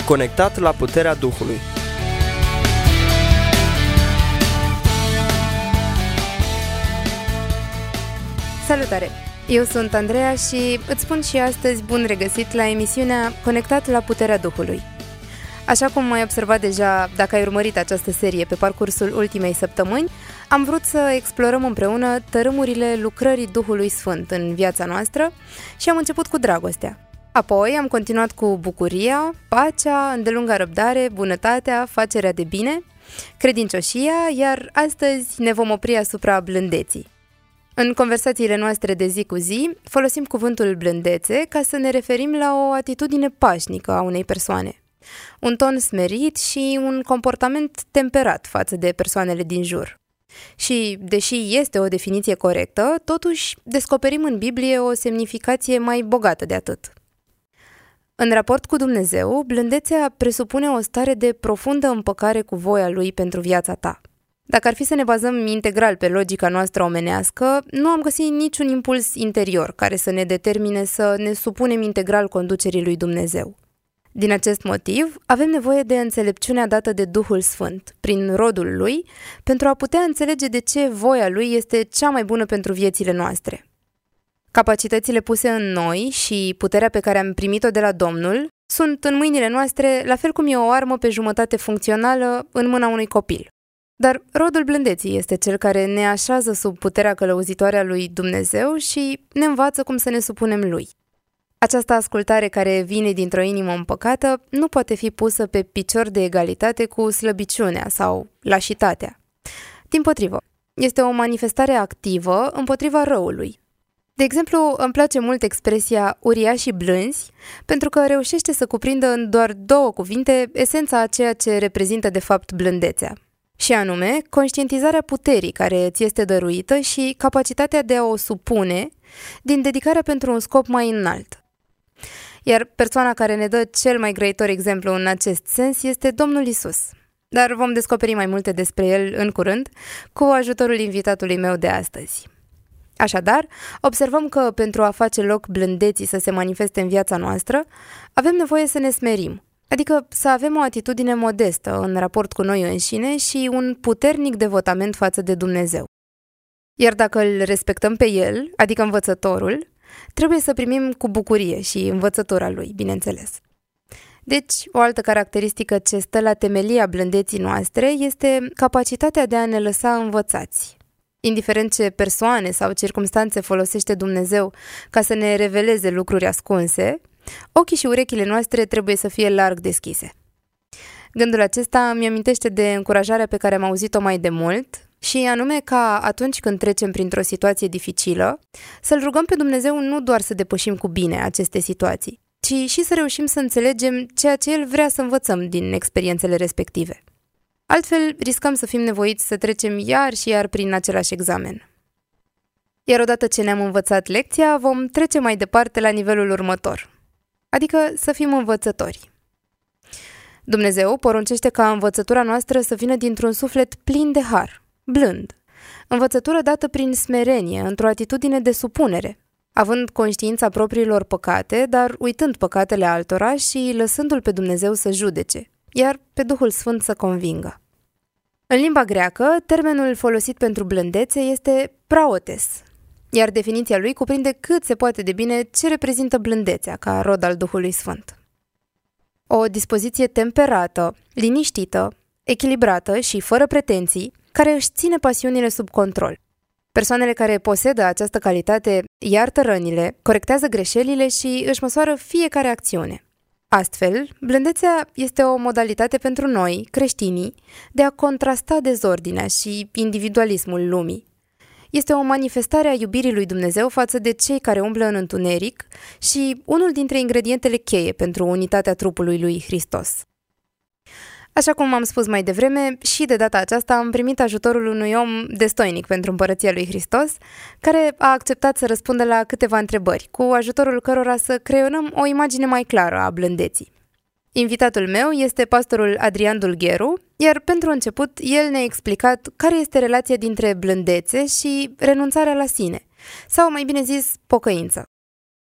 Conectat la puterea Duhului. Salutare! Eu sunt Andreea și îți spun și astăzi bun regăsit la emisiunea Conectat la puterea Duhului. Așa cum ai observat deja dacă ai urmărit această serie pe parcursul ultimei săptămâni, am vrut să explorăm împreună tărâmurile lucrării Duhului Sfânt în viața noastră și am început cu dragostea. Apoi am continuat cu bucuria, pacea, îndelunga răbdare, bunătatea, facerea de bine, credincioșia, iar astăzi ne vom opri asupra blândeții. În conversațiile noastre de zi cu zi, folosim cuvântul blândețe ca să ne referim la o atitudine pașnică a unei persoane, un ton smerit și un comportament temperat față de persoanele din jur. Și, deși este o definiție corectă, totuși descoperim în Biblie o semnificație mai bogată de atât. În raport cu Dumnezeu, blândețea presupune o stare de profundă împăcare cu voia Lui pentru viața ta. Dacă ar fi să ne bazăm integral pe logica noastră omenească, nu am găsit niciun impuls interior care să ne determine să ne supunem integral conducerii lui Dumnezeu. Din acest motiv, avem nevoie de înțelepciunea dată de Duhul Sfânt, prin rodul Lui, pentru a putea înțelege de ce voia Lui este cea mai bună pentru viețile noastre. Capacitățile puse în noi și puterea pe care am primit-o de la Domnul sunt în mâinile noastre, la fel cum e o armă pe jumătate funcțională în mâna unui copil. Dar rodul blândeții este cel care ne așează sub puterea călăuzitoare a lui Dumnezeu și ne învață cum să ne supunem Lui. Această ascultare care vine dintr-o inimă împăcată nu poate fi pusă pe picior de egalitate cu slăbiciunea sau lașitatea. Dimpotrivă, este o manifestare activă împotriva răului. De exemplu, îmi place mult expresia uriașii blânzi, pentru că reușește să cuprindă în doar 2 cuvinte esența a ceea ce reprezintă de fapt blândețea. Și anume, conștientizarea puterii care ți este dăruită și capacitatea de a o supune din dedicarea pentru un scop mai înalt. Iar persoana care ne dă cel mai grăitor exemplu în acest sens este Domnul Isus. Dar vom descoperi mai multe despre el în curând, cu ajutorul invitatului meu de astăzi. Așadar, observăm că pentru a face loc blândeții să se manifeste în viața noastră, avem nevoie să ne smerim, adică să avem o atitudine modestă în raport cu noi înșine și un puternic devotament față de Dumnezeu. Iar dacă îl respectăm pe El, adică învățătorul, trebuie să primim cu bucurie și învățătura Lui, bineînțeles. Deci, o altă caracteristică ce stă la temelia blândeții noastre este capacitatea de a ne lăsa învățați. Indiferent ce persoane sau circumstanțe folosește Dumnezeu ca să ne reveleze lucruri ascunse, ochii și urechile noastre trebuie să fie larg deschise. Gândul acesta îmi amintește de încurajarea pe care am auzit-o mai de mult, și anume ca atunci când trecem printr-o situație dificilă, să-L rugăm pe Dumnezeu nu doar să depășim cu bine aceste situații, ci și să reușim să înțelegem ceea ce El vrea să învățăm din experiențele respective. Altfel, riscăm să fim nevoiți să trecem iar și iar prin același examen. Iar odată ce ne-am învățat lecția, vom trece mai departe la nivelul următor, adică să fim învățători. Dumnezeu poruncește ca învățătura noastră să vină dintr-un suflet plin de har, blând, învățătură dată prin smerenie, într-o atitudine de supunere, având conștiința propriilor păcate, dar uitând păcatele altora și lăsându-L pe Dumnezeu să judece, iar pe Duhul Sfânt să convingă. În limba greacă, termenul folosit pentru blândețe este praotes, iar definiția lui cuprinde cât se poate de bine ce reprezintă blândețea ca rod al Duhului Sfânt. O dispoziție temperată, liniștită, echilibrată și fără pretenții, care își ține pasiunile sub control. Persoanele care posedă această calitate iartă rănile, corectează greșelile și își măsoară fiecare acțiune. Astfel, blândețea este o modalitate pentru noi, creștinii, de a contrasta dezordinea și individualismul lumii. Este o manifestare a iubirii lui Dumnezeu față de cei care umblă în întuneric și unul dintre ingredientele cheie pentru unitatea trupului lui Hristos. Așa cum am spus mai devreme, și de data aceasta am primit ajutorul unui om destoinic pentru împărăția lui Hristos, care a acceptat să răspundă la câteva întrebări, cu ajutorul cărora să creionăm o imagine mai clară a blândeții. Invitatul meu este pastorul Adrian Dulgheru, iar pentru început el ne-a explicat care este relația dintre blândețe și renunțarea la sine, sau mai bine zis, pocăință.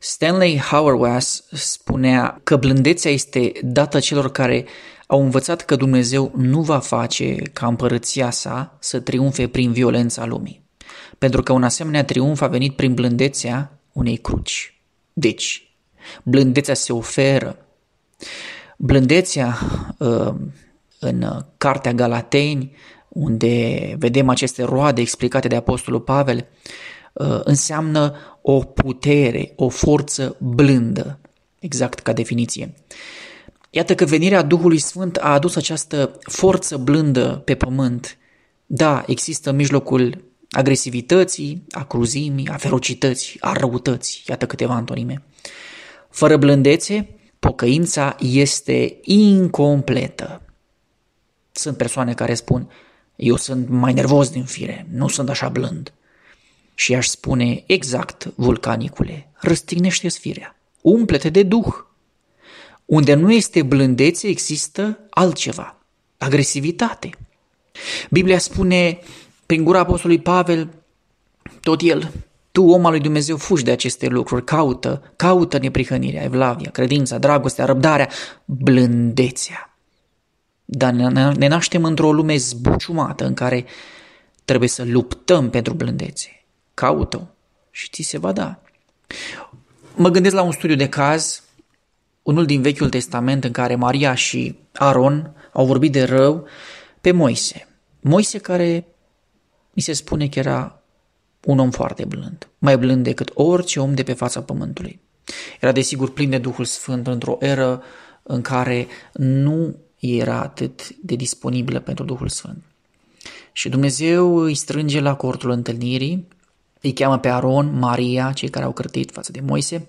Stanley Hauerwas spunea că blândețea este dată celor care au învățat că Dumnezeu nu va face ca împărăția sa să triumfe prin violența lumii, pentru că un asemenea triumf a venit prin blândețea unei cruci. Deci, blândețea se oferă. Blândețea în Cartea Galateni, unde vedem aceste roade explicate de Apostolul Pavel, înseamnă o putere, o forță blândă, exact ca definiție. Iată că venirea Duhului Sfânt a adus această forță blândă pe pământ. Da, există în mijlocul agresivității, a cruzimii, a ferocității, a răutății, iată câteva antonime. Fără blândețe, pocăința este incompletă. Sunt persoane care spun, eu sunt mai nervos din fire, nu sunt așa blând. Și aș spune exact, vulcanicule, răstignește-ți firea, umple-te de Duh. Unde nu este blândețe, există altceva, agresivitate. Biblia spune, prin gura apostolului Pavel, tot el, tu, om al lui Dumnezeu, fugi de aceste lucruri, caută neprihănirea, evlavia, credința, dragostea, răbdarea, blândețea. Dar ne naștem într-o lume zbuciumată în care trebuie să luptăm pentru blândețe. Caută-o și ți se va da. Mă gândesc la un studiu de caz, unul din Vechiul Testament, în care Maria și Aron au vorbit de rău pe Moise. Moise care mi se spune că era un om foarte blând, mai blând decât orice om de pe fața pământului. Era desigur plin de Duhul Sfânt într-o eră în care nu era atât de disponibilă pentru Duhul Sfânt. Și Dumnezeu îi strânge la cortul întâlnirii, îi cheamă pe Aron, Maria, cei care au cârtit față de Moise,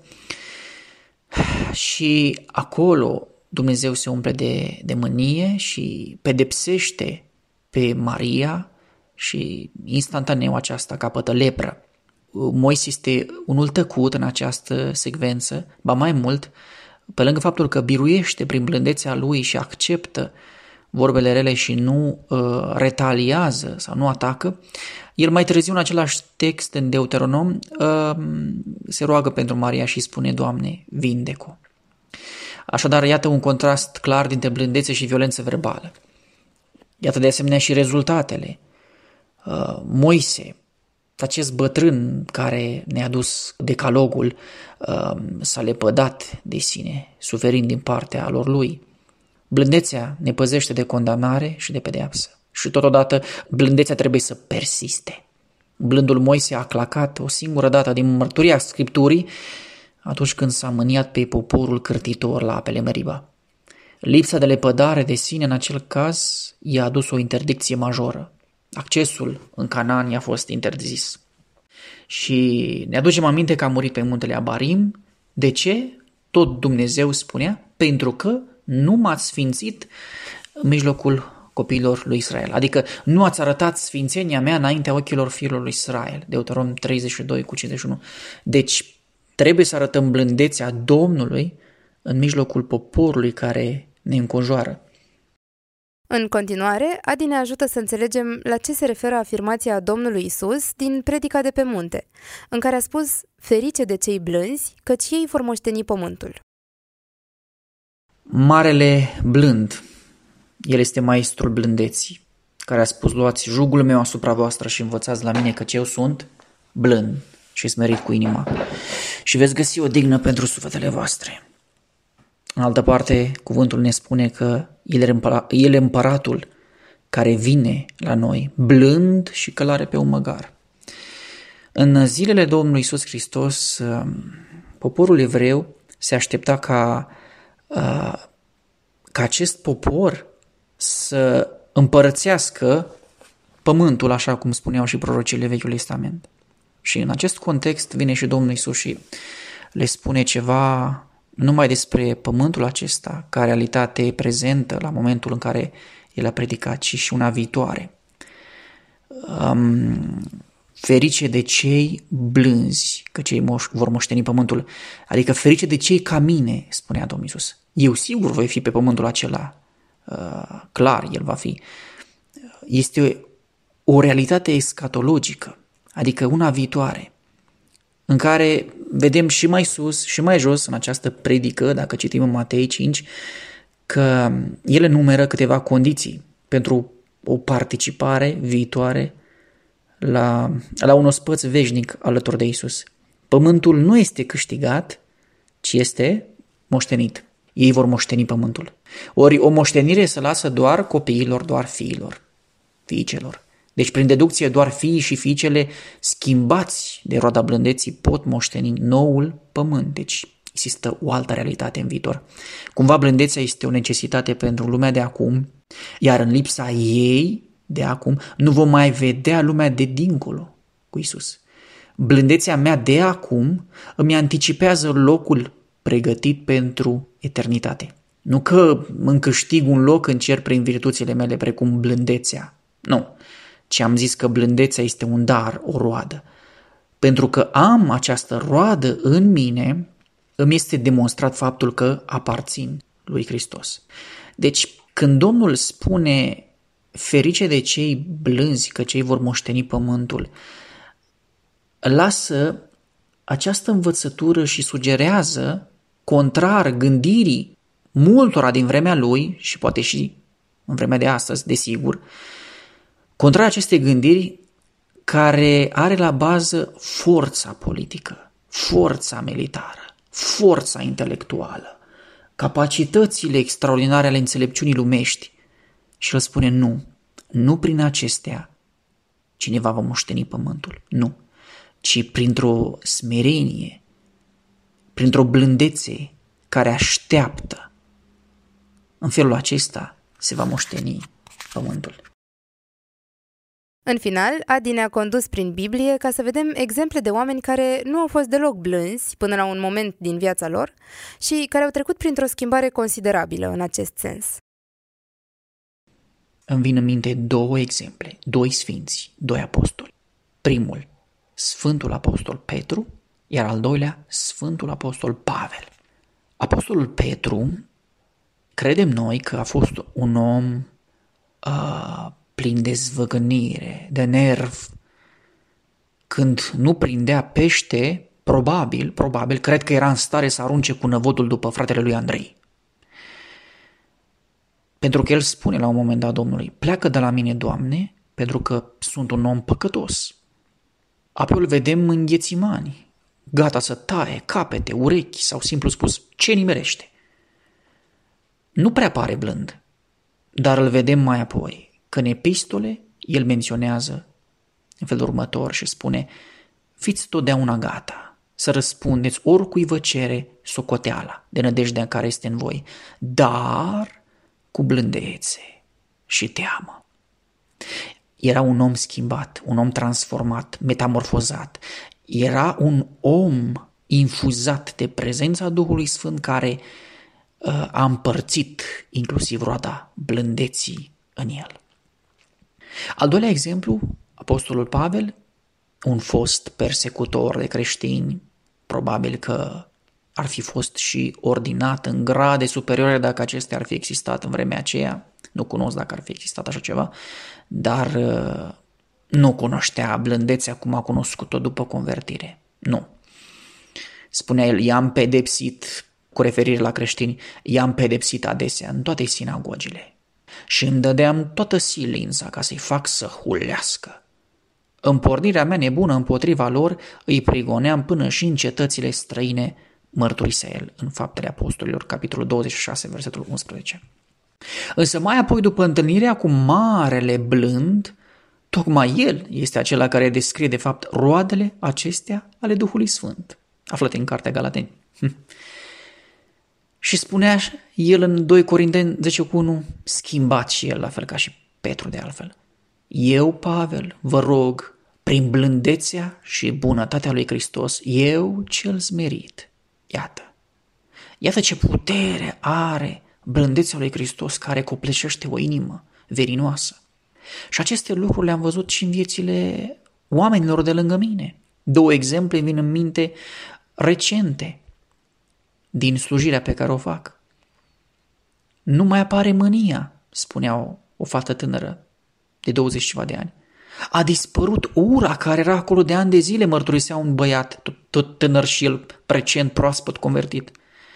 și acolo Dumnezeu se umple de mânie și pedepsește pe Maria și instantaneu aceasta capătă lepră. Moise este unul tăcut în această secvență, ba mai mult, pe lângă faptul că biruiește prin blândețea lui și acceptă vorbele rele și nu retaliază sau nu atacă, el mai târziu în același text în Deuteronom se roagă pentru Maria și spune, Doamne, vindecă-o. Așadar, iată un contrast clar dintre blândețe și violență verbală. Iată de asemenea și rezultatele. Moise, acest bătrân care ne-a dus decalogul, s-a lepădat de sine, suferind din partea lor lui. Blândețea ne păzește de condamnare și de pedeapsă. Și totodată blândețea trebuie să persiste. Blândul Moise a clacat o singură dată din mărturia Scripturii atunci când s-a mâniat pe poporul cârtitor la apele Meriba. Lipsa de lepădare de sine în acel caz i-a adus o interdicție majoră. Accesul în Canaan i-a fost interzis. Și ne aducem aminte că a murit pe muntele Abarim. De ce? Tot Dumnezeu spunea, pentru că nu m-ați sfințit în mijlocul copiilor lui Israel. Adică nu ați arătat sfințenia mea înaintea ochilor fiilor lui Israel. Deuteronom 32:51. Deci trebuie să arătăm blândețea Domnului în mijlocul poporului care ne înconjoară. În continuare, Adi ne ajută să înțelegem la ce se referă afirmația Domnului Isus din Predica de pe munte, în care a spus, ferice de cei blânzi, căci ei vor moșteni pământul. Marele blând, el este maestrul blândeții, care a spus, luați jugul meu asupra voastră și învățați la mine, căci eu sunt blând și smerit cu inima și veți găsi o dignă pentru sufletele voastre. În altă parte, cuvântul ne spune că el e împăratul care vine la noi, blând și călare pe un măgar. În zilele Domnului Iisus Hristos, poporul evreu se aștepta ca acest popor să împărățească pământul, așa cum spuneau și prorocile Vechiului Testament. Și în acest context vine și Domnul Iisus și le spune ceva numai despre pământul acesta, ca realitate prezentă la momentul în care el a predicat, ci și una viitoare. Ferice de cei blânzi, că cei vor moșteni pământul, adică ferice de cei ca mine, spunea Domnul Iisus. Eu sigur voi fi pe pământul acela, clar, el va fi. Este o realitate escatologică, adică una viitoare, în care vedem și mai sus și mai jos în această predică, dacă citim în Matei 5, că el enumeră câteva condiții pentru o participare viitoare la un ospăț veșnic alături de Isus. Pământul nu este câștigat, ci este moștenit. Ei vor moșteni pământul. Ori o moștenire se lasă doar copiilor, doar fiicelor. Deci, prin deducție, doar fiii și fiicele schimbați de roada blândeții pot moșteni noul pământ. Deci, există o altă realitate în viitor. Cumva blândețea este o necesitate pentru lumea de acum, iar în lipsa ei de acum nu vom mai vedea lumea de dincolo cu Isus. Blândețea mea de acum îmi anticipează locul pregătit pentru eternitate. Nu că îmi câștig un loc în cer prin virtuțile mele, precum blândețea. Nu, ci am zis că blândețea este un dar, o roadă. Pentru că am această roadă în mine, îmi este demonstrat faptul că aparțin lui Hristos. Deci, când Domnul spune ferice de cei blânzi, că cei vor moșteni pământul, lasă această învățătură și sugerează, contrar gândirii multora din vremea lui și poate și în vremea de astăzi, desigur, contrar acestei gândiri care are la bază forța politică, forța militară, forța intelectuală, capacitățile extraordinare ale înțelepciunii lumești și el spune nu prin acestea cineva va moșteni pământul, nu, ci printr-o smerenie, printr-o blândețe care așteaptă. În felul acesta se va moșteni pământul. În final, Adi ne-a condus prin Biblie ca să vedem exemple de oameni care nu au fost deloc blânzi până la un moment din viața lor și care au trecut printr-o schimbare considerabilă în acest sens. Îmi vin în minte două exemple, doi sfinți, doi apostoli. Primul, Sfântul Apostol Petru, iar al doilea, Sfântul Apostol Pavel. Apostolul Petru, credem noi că a fost un om plin de zvăgănire, de nerv. Când nu prindea pește, probabil, cred că era în stare să arunce cu năvodul după fratele lui Andrei. Pentru că el spune la un moment dat Domnului, pleacă de la mine, Doamne, pentru că sunt un om păcătos. Apoi îl vedem în Ghețimani, gata să taie capete, urechi sau simplu spus, ce nimerește. Nu prea pare blând, dar îl vedem mai apoi, că în epistole el menționează în felul următor și spune, fiți totdeauna gata să răspundeți oricui vă cere socoteala de nădejdea care este în voi, dar cu blândețe și teamă. Era un om schimbat, un om transformat, metamorfozat. Era un om infuzat de prezența Duhului Sfânt care a împărțit inclusiv roada blândeții în el. Al doilea exemplu, apostolul Pavel, un fost persecutor de creștini, probabil că ar fi fost și ordinat în grade superioare dacă acestea ar fi existat în vremea aceea. Nu cunosc dacă ar fi existat așa ceva, dar nu cunoștea blândețea cum a cunoscut-o după convertire. Nu. Spunea el, i-am pedepsit, cu referire la creștini, i-am pedepsit adesea în toate sinagogile și îmi dădeam toată silința ca să-i fac să hulească. În pornirea mea nebună împotriva lor îi prigoneam până și în cetățile străine, mărturisea el în Faptele Apostolilor, capitolul 26, versetul 11. Însă mai apoi, după întâlnirea cu marele blând, tocmai el este acela care descrie de fapt roadele acestea ale Duhului Sfânt, aflate în Cartea Galateni. Și spunea el în 2 Corinteni 10:1, schimbat și el, la fel ca și Petru de altfel. Eu, Pavel, vă rog, prin blândețea și bunătatea lui Hristos, eu cel smerit. Iată ce putere are blândețea lui Hristos care copleșește o inimă verinoasă. Și aceste lucruri le-am văzut și în viețile oamenilor de lângă mine. 2 exemple vin în minte recente din slujirea pe care o fac. Nu mai apare mânia, spunea o fată tânără de 20 ceva de ani. A dispărut ura care era acolo de ani de zile, mărturisea un băiat, tot tot tânăr și el recent proaspăt convertit.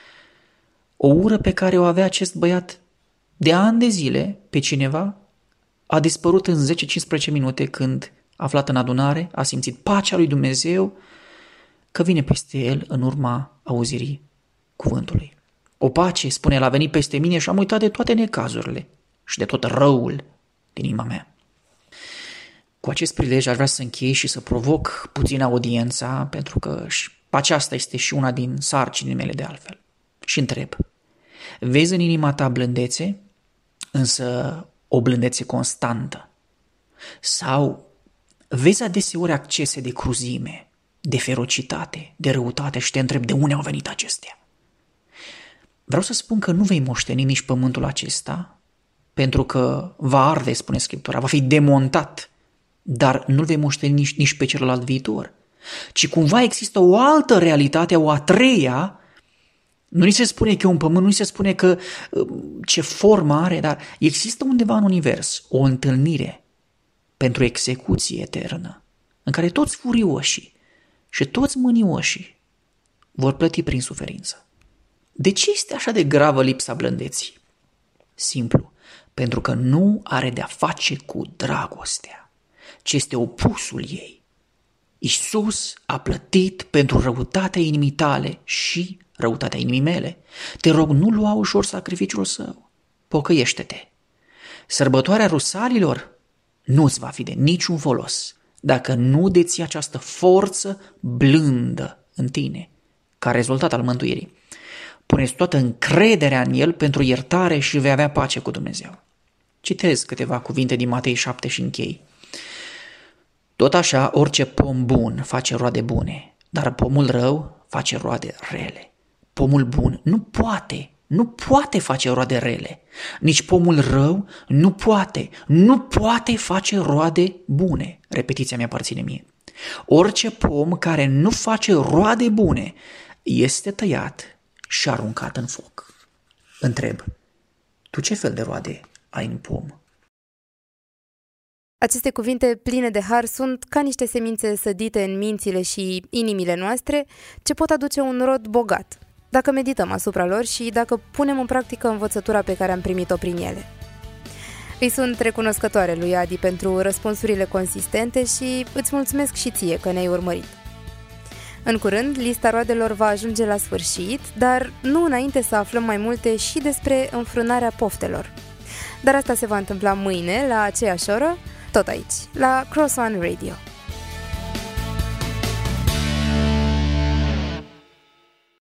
O ură pe care o avea acest băiat de ani de zile pe cineva a dispărut în 10-15 minute când, aflat în adunare, a simțit pacea lui Dumnezeu că vine peste el în urma auzirii cuvântului. O pace, spune el, a venit peste mine și am uitat de toate necazurile și de tot răul din inima mea. Cu acest prilej aș vrea să închei și să provoc puțin audiența, pentru că aceasta este și una din sarcinile mele de altfel. Și întreb, vezi în inima ta blândețe, însă o blândețe constantă? Sau vezi adeseori accese de cruzime, de ferocitate, de răutate și te întreb de unde au venit acestea? Vreau să spun că nu vei moșteni nici pământul acesta, pentru că va arde, spune Scriptura, va fi demontat, dar nu-l vei moșteni nici pe celălalt viitor. Ci cumva există o altă realitate, o a treia. Nu ni se spune că e un pământ, nu ni se spune că ce formă are, dar există undeva în univers o întâlnire pentru execuție eternă, în care toți furioșii și toți mânioșii vor plăti prin suferință. De ce este așa de gravă lipsa blândeții? Simplu, pentru că nu are de-a face cu dragostea, ci este opusul ei. Iisus a plătit pentru răutatea inimii tale și răutatea inimii mele. Te rog, nu lua ușor sacrificiul său. Pocăiește-te. Sărbătoarea Rusalilor nu-ți va fi de niciun folos dacă nu deții această forță blândă în tine, ca rezultat al mântuirii. Puneți toată încrederea în El pentru iertare și vei avea pace cu Dumnezeu. Citez câteva cuvinte din Matei 7 și închei. Tot așa, orice pom bun face roade bune, dar pomul rău face roade rele. Pomul bun nu poate face roade rele. Nici pomul rău nu poate face roade bune. Repetiția mi aparține mie. Orice pom care nu face roade bune este tăiat și aruncat în foc. Întreb, tu ce fel de roade ai în pom? Aceste cuvinte pline de har sunt ca niște semințe sădite în mințile și inimile noastre, ce pot aduce un rod bogat, dacă medităm asupra lor și dacă punem în practică învățătura pe care am primit-o prin ele. Îi sunt recunoscătoare lui Adi pentru răspunsurile consistente și îți mulțumesc și ție că ne-ai urmărit. În curând, lista roadelor va ajunge la sfârșit, dar nu înainte să aflăm mai multe și despre înfrânarea poftelor. Dar asta se va întâmpla mâine, la aceeași oră, tot aici, la Cross One Radio.